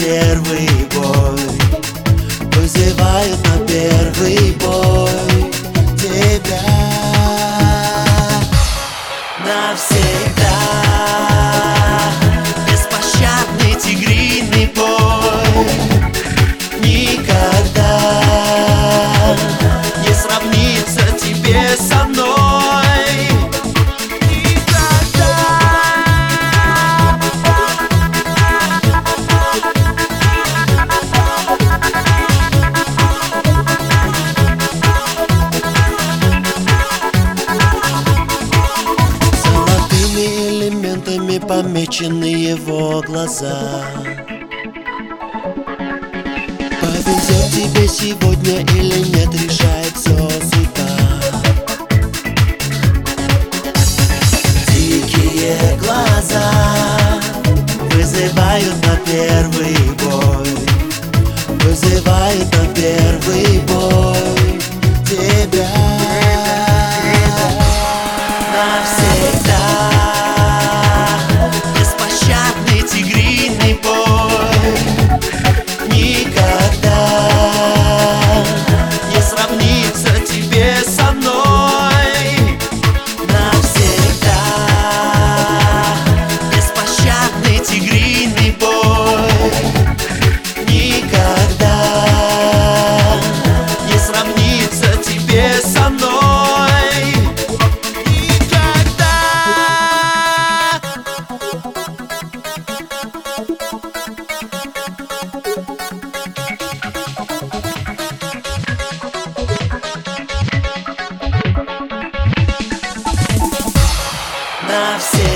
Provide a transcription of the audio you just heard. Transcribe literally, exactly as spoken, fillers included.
первый бой, вызывают на первый бой тебя навсегда. Беспощадный тигриный бой никогда не сравнится тебе со мной. Помечены его глаза. Повезет тебе сегодня или нет, решает все судьба. Дикие глаза вызывают на первый бой, вызывают на первый бой тебя навсегда. Тигриный бой никогда не сравнится тебе со мной. Навсегда беспощадный тигриный бой никогда не сравнится тебе со мной. Навсегда.